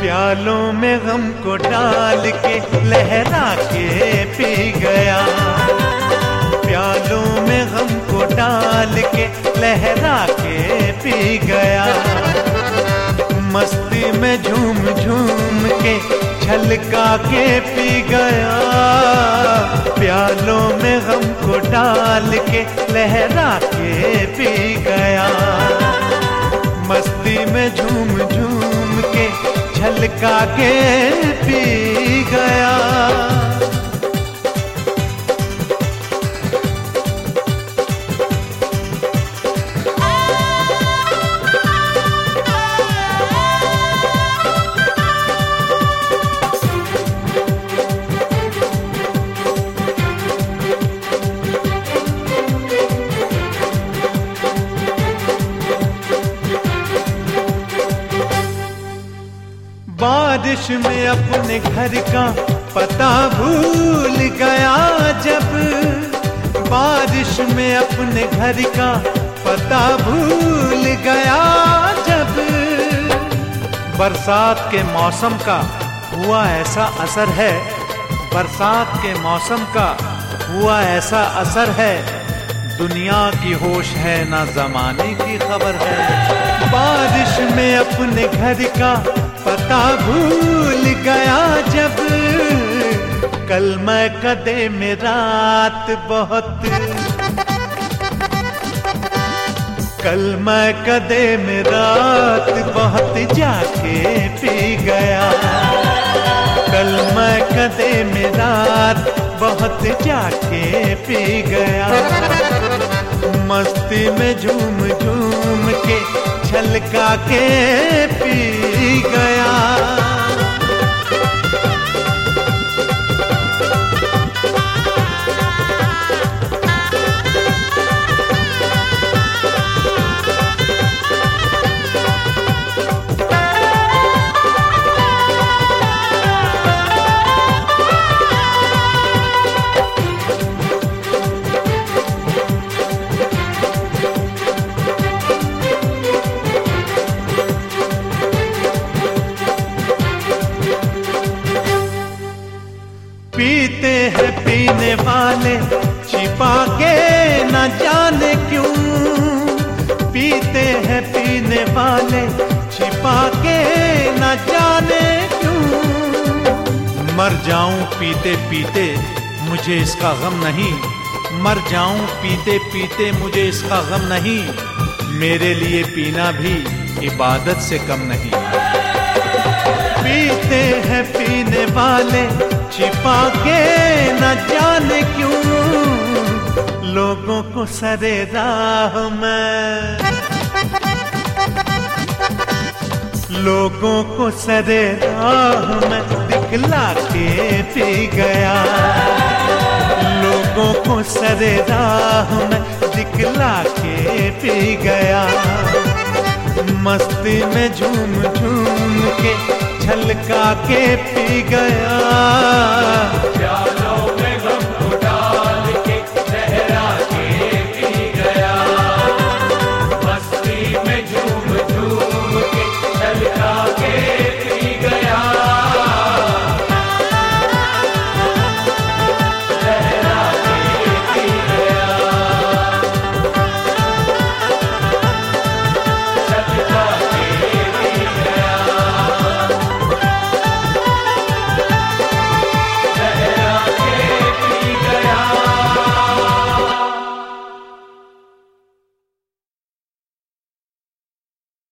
प्यालों में गम को डाल के लहरा के पी गया। प्यालों में गम को डाल के लहरा के पी गया। मस्ती में झूम झूम के छलका के पी गया। प्यालों में गम को डाल के लहरा के पी गया। मस्ती में झूम झूम के छलका के पी गया। बारिश में अपने घर का पता भूल गया जब। बारिश में अपने घर का पता भूल गया जब। बरसात के मौसम का हुआ ऐसा असर है। बरसात के मौसम का हुआ ऐसा असर है। दुनिया की होश है ना जमाने की खबर है। बारिश में अपने घर का पता भूल गया जब। कल मैं कदे में रात बहुत। कल मैं कदे में रात बहुत जाके पी गया। कल मैं कदे में रात बहुत जाके पी गया। मस्ती में झूम झूम के छलका के पी गया। पीते हैं पीने वाले छिपा के न जाने क्यों। पीते हैं पीने वाले छिपा के न जाने क्यों। मर जाऊं पीते पीते मुझे इसका गम नहीं। मर जाऊं पीते पीते मुझे इसका गम नहीं। मेरे लिए पीना भी इबादत से कम नहीं। पीते हैं पीने वाले छिपा के न जाने क्यों। लोगों को सरे राह में। लोगों को सरे राह में दिखला के पी गया। लोगों को सरे राह में दिखला के पी गया। मस्ती में झूम झूम के छलका के पी गया।